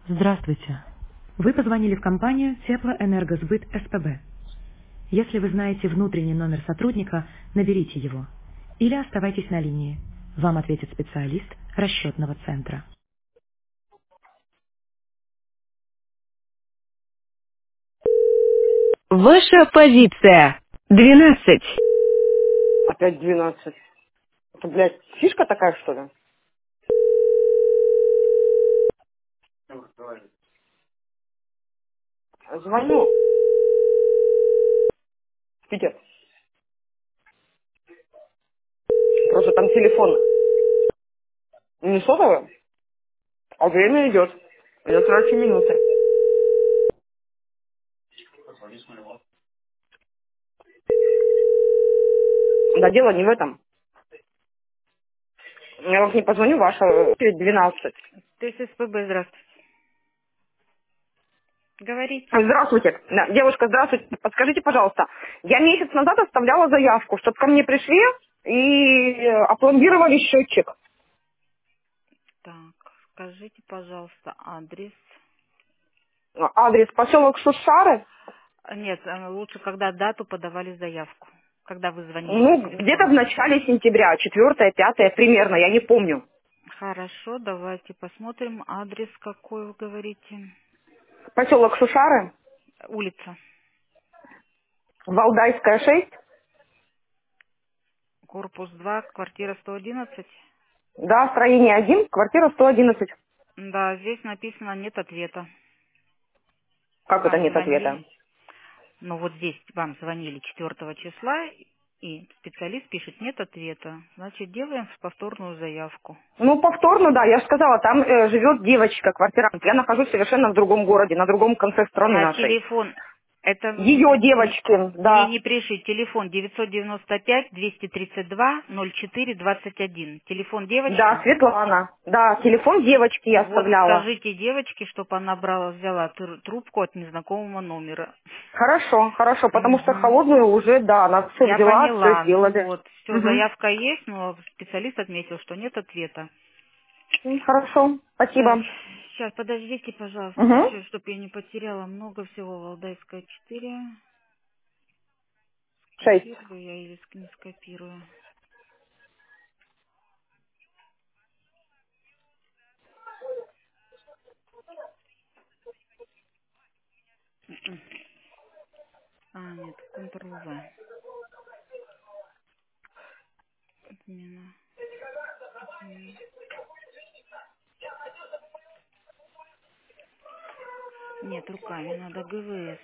Здравствуйте. Вы позвонили в компанию Теплоэнергосбыт СПБ. Если вы знаете внутренний номер сотрудника, наберите его. Или оставайтесь на линии. Вам ответит специалист расчетного центра. Ваша позиция. 12. Опять 12. Это, блядь, фишка такая, что ли? Звоню. Питер. Просто там телефон не сотовый, а время идет. Я трачу минуты. Да дело не в этом. Я вам не позвоню, ваша перед 12. То есть СПБ, здравствуйте. Говорите. Здравствуйте. Да, девушка, здравствуйте. Подскажите, пожалуйста, я месяц назад оставляла заявку, чтобы ко мне пришли и опломбировали счетчик. Так, скажите, пожалуйста, адрес. Адрес поселок Шушары. Нет, лучше, когда дату подавали заявку. Когда вы звонили по Ну, где-то в телефону. начале сентября, 4-5 примерно, я не помню. Хорошо, давайте посмотрим. Адрес какой вы говорите? Поселок Шушары, Улица. Валдайская 6. Корпус 2, квартира 111. Да, строение 1, квартира 111. Да, здесь написано нет ответа. Как это Вам нет ответа? звонили. Ну вот здесь вам звонили 4 числа, и специалист пишет нет ответа. Значит, делаем повторную заявку. Ну, повторно, да, я же сказала, там живет девочка, квартирант. Я нахожусь совершенно в другом городе, на другом конце страны А нашей. телефон, это Ее девочки, мне да. не пришли. Телефон 995-232-04-21. Телефон Да, девочки. Светлана. Да, телефон девочки я Вот оставляла. скажите девочке, чтобы она взяла трубку от незнакомого номера. Хорошо, хорошо, потому что Мгм. холодную уже, да, она все Я взяла, все поняла. Ну сделали. вот, все, Угу. заявка есть, но специалист отметил, что нет ответа. Хорошо, Так, спасибо. сейчас, подождите, пожалуйста, Угу. все, чтобы я не потеряла много всего. Валдайская 4. 6. Скопирую я или не скопирую? Нет, Ctrl-V. Отмена. Отмена. Нет, руками надо ГВС.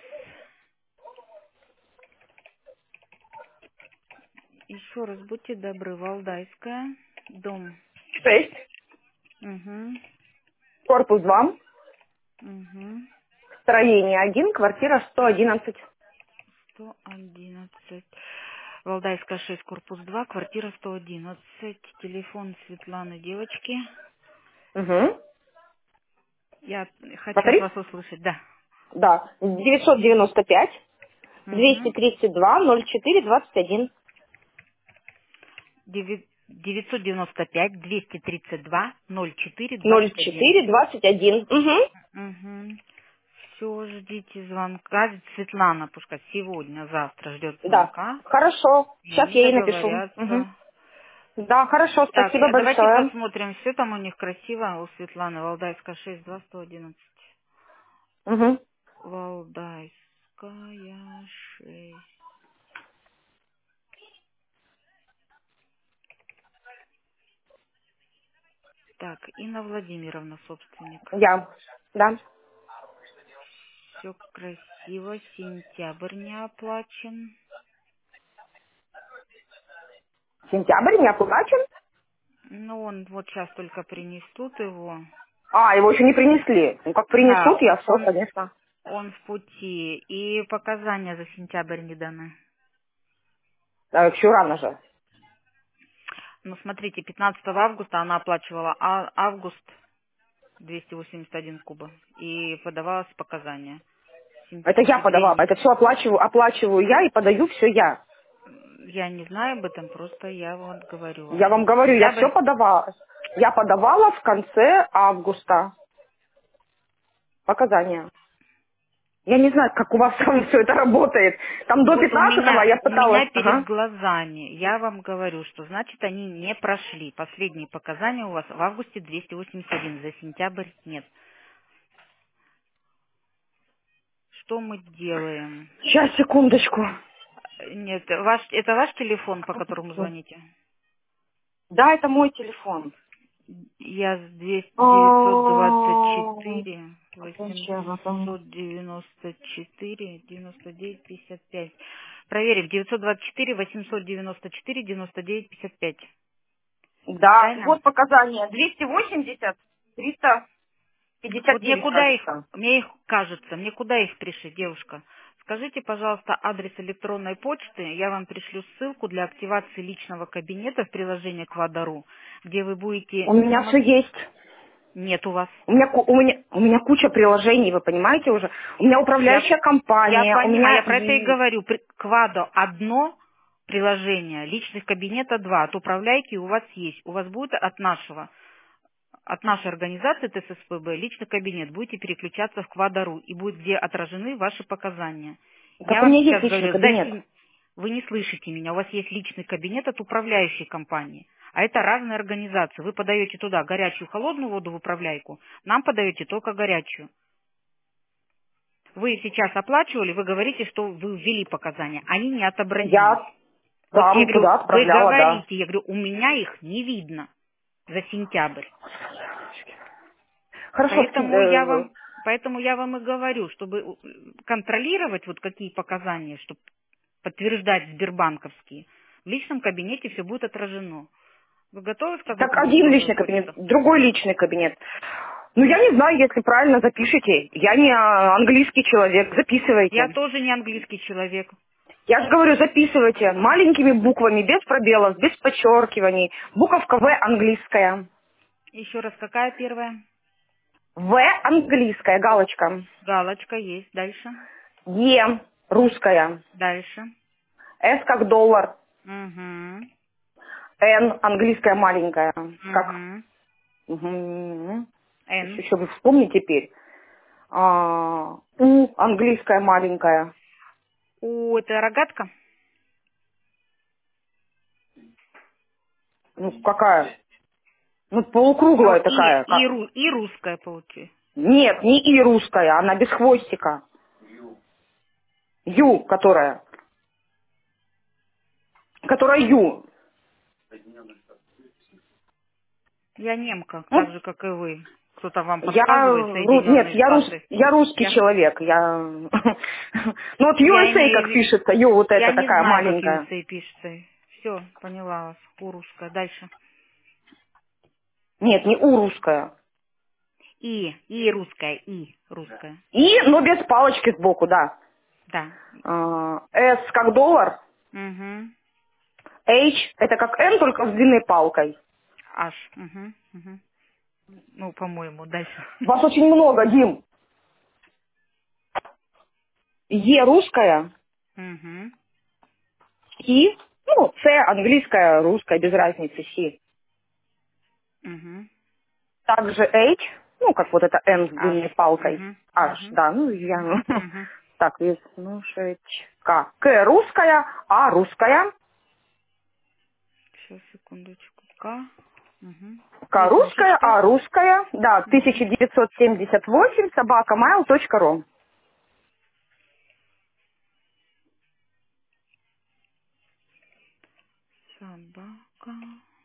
Еще раз будьте добры, Валдайская, дом. 6. Угу, Корпус 2. угу. Строение 1, квартира 111. 111. Валдайская 6, корпус 2, квартира 111. Телефон Светланы девочки. Угу. Я хочу от Повтори? вас услышать, да. Да. 995 Угу. 232 04 21. 995-232-04-21. 04 21. Угу. Угу. Все, ждите звонка. Светлана, пускай сегодня, завтра ждет Да. звонка. Хорошо. Сейчас И я ей напишу. Угу. договорятся. Да, хорошо. Так, Спасибо а давайте большое. посмотрим, все там у них красиво. У Светланы Валдайская 6, 2, 111. Угу. Валдайская 6. Так, Инна Владимировна, собственник. Я. Да. Все красиво. Сентябрь не оплачен. Сентябрь не оплачен? Ну, он вот сейчас только принесут его. А, его еще не принесли. Ну, как принесут, Да, я все, он, конечно. он в пути. И показания за сентябрь не даны. Еще рано же. Ну, смотрите, 15 августа она оплачивала август 281 куба. И подавалось показания. Это я подавала. Сентябрь. Это все оплачиваю я и подаю все я. Я не знаю об этом, просто я вот говорю Я вам. вам говорю, я все Сентябрь. подавала. Я подавала в конце августа. Показания. Я не знаю, как у вас там все это работает. Там до Вот 15-го я у меня пыталась. перед Ага. глазами, я вам говорю, что значит они не прошли. Последние показания у вас в августе 281, за сентябрь нет. Что мы делаем? Сейчас, секундочку. Нет, это ваш телефон, по которому звоните? Да, это мой телефон. Я с А, 924, зачем? 894, 99, 55. Проверим, 924, 894, 99, 55. Да, Правильно? вот показания. 280, Вот 359, кажется. мне куда их пришлют, девушка? Скажите, пожалуйста, адрес электронной почты, я вам пришлю ссылку для активации личного кабинета в приложении Квадару, где вы У будете меня все есть. Нет у вас. У меня куча приложений, вы понимаете уже. У меня Я, управляющая я компания, у понимаю, я меня про это и говорю. Квадо одно приложение, личных кабинета два, от управляйки у вас есть. У вас будет от нашей организации ТССПБ личный кабинет. Будете переключаться в Квадору и будет где отражены ваши показания. Я так у вам меня есть сейчас личный говорю, кабинет. вы не слышите меня, у вас есть личный кабинет от управляющей компании. А это разные организации. Вы подаете туда горячую, холодную воду в управляйку, нам подаете только горячую. Вы сейчас оплачивали, вы говорите, что вы ввели показания. Они не отобразились. Я Вот я там говорю, туда вы отправляла, да. говорите, я говорю, у меня их не видно за сентябрь. Хорошо, Поэтому я вам и говорю, чтобы контролировать вот какие показания, чтобы подтверждать сбербанковские, в личном кабинете все будет отражено. Вы готовы сказать так адрес один номер личный кабинет, почты? другой личный кабинет. Ну, я не знаю, если правильно запишите. Я не английский человек, Я записывайте. тоже не английский человек. Я же говорю, записывайте маленькими буквами, без пробелов, без подчеркиваний. Буковка В английская. Еще раз, какая первая? В английская, галочка. Галочка есть. Дальше. Е русская. Дальше. С как доллар. Угу. Н английская маленькая. Как? Угу. Угу. Н. Еще вы вспомните теперь. У английская маленькая. Это рогатка? Ну, какая? Ну, полукруглая такая. И русская получается. Нет, не И русская, она без хвостика. Ю, которая. Которая Ю. Я немка, так Ну, же, как и вы. Кто-то вам подсказывает нет, Соединенные Штаты. я русский Я, человек. Ну вот я USA как имею в виду... пишется, Ю вот Я эта не такая знаю, как маленькая. USA пишется. Все, поняла вас. Русская. Дальше. Нет, не У русская. И русская, и русская. И, но без палочки сбоку, да. Да. С как доллар. Угу. H это как N, только с длинной палкой. Аж. Угу. Угу. Ну, по-моему, дальше. Вас очень много, Дим. Е русская. Угу. И, ну, С английская, русская, без разницы, Си. Угу. Также H, ну, как вот это N с Аж. длинной палкой. Угу. H, Угу. да, ну, я... Угу. Так, веснушечка. К русская, А русская. Сейчас, секундочку. К. Угу. К русская, Веснушечка. А русская. Да, Угу. 1978, собакамайл.ру. Собака.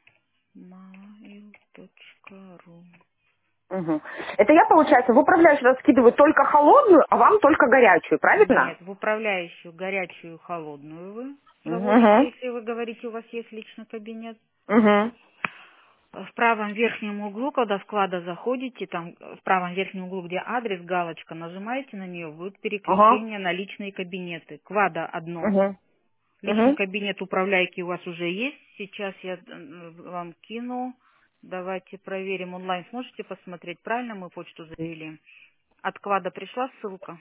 mail.ru. Угу. Это я, получается, в управляющую скидываю только холодную, а вам только горячую, правильно? Нет, в управляющую горячую холодную вы заводите, Угу. если вы говорите, у вас есть личный кабинет. Угу. В правом верхнем углу, когда в вклада заходите, там в правом верхнем углу, где адрес, галочка, нажимаете на нее, будет Ага. переключение на личные кабинеты. Квада одно. Угу. Личный Угу. кабинет управляйки у вас уже есть. Сейчас я вам кину. Давайте проверим онлайн. Сможете посмотреть, правильно мы почту завели? От Квада пришла ссылка?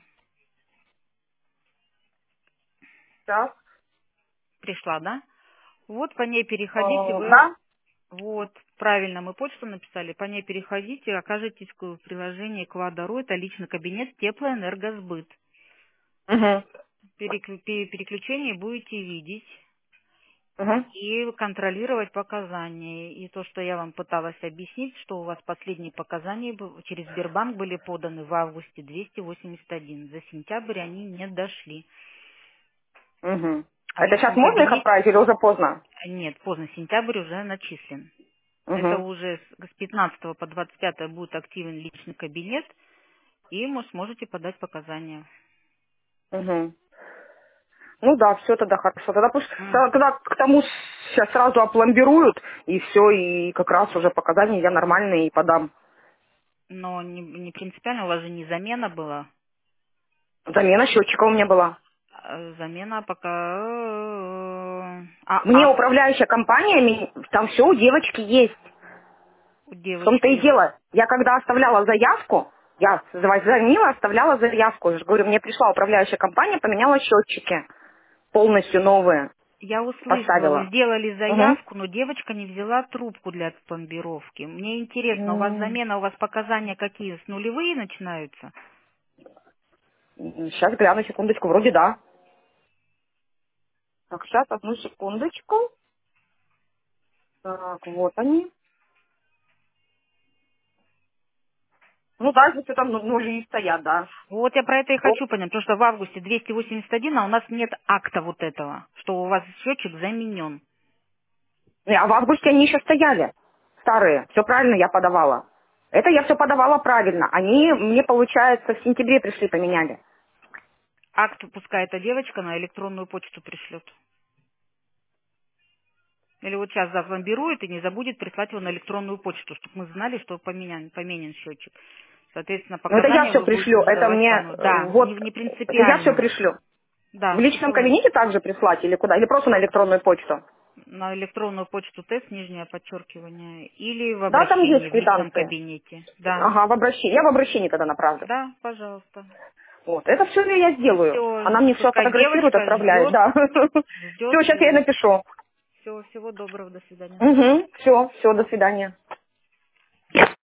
Так. Пришла, да? Вот по ней переходите, вы Да? вот Правильно, мы почту написали, по ней переходите, окажетесь в приложении Квадро, это личный кабинет Теплоэнергосбыт. Угу. Переключение будете видеть Угу. и контролировать показания. И то, что я вам пыталась объяснить, что у вас последние показания через Сбербанк были поданы в августе 281. За сентябрь они не дошли. Угу. А в Это сейчас личном можно их кабинете... отправить или уже поздно? Нет, поздно, сентябрь уже начислен. Это Угу. уже с 15 по 25 будет активен личный кабинет, и вы сможете подать показания. Угу. Ну да, все тогда хорошо. Тогда пусть М. тогда к тому сейчас сразу опломбируют, и все, и как раз уже показания я нормальные и подам. Но не принципиально, у вас же не замена была. Замена счетчика у меня была. Замена пока... Мне акт управляющая компания, там все у девочки есть. у В том-то и девочки. дело. Я когда оставляла заявку, я звонила, оставляла заявку. Я же говорю, мне пришла управляющая компания, поменяла счетчики. Полностью новые. Я услышала, вы Поставила. сделали Угу. заявку, но девочка не взяла трубку для пломбировки. Мне интересно, у вас замена, у вас показания какие? С нулевые начинаются? Сейчас гляну, секундочку, вроде да. Так, сейчас, одну секундочку. Так, вот они. Ну да, здесь там нули стоят, да. Вот я про это и Оп. хочу понять, потому что в августе 281, а у нас нет акта вот этого, что у вас счетчик заменен. А в августе они еще стояли. Старые. Все правильно я подавала. Это я все подавала правильно. Они мне, получается, в сентябре пришли, поменяли. Акт пускай эта девочка на электронную почту пришлет. Или вот сейчас запломбирует и не забудет прислать его на электронную почту, чтобы мы знали, что поменен счетчик. Соответственно, Ну это я показания все вы будете пришлю. Это задавать мне, по новой. Да, вот, не это я все принципиально. пришлю. В Да, личном это кабинете также прислать или куда? Или просто на электронную почту? на электронную почту тест, нижнее подчеркивание, или в Да, там есть обращении в личном квитанции. кабинете. Да, Ага, в обращении. Я в обращении тогда направлю. да, пожалуйста. Вот, это все я сделаю. Все, Она мне все пускай фотографирует, девочка отправляет, ждет, да. ждет. Все, сейчас я ей напишу. Все, всего доброго, до свидания. Угу, все, до свидания.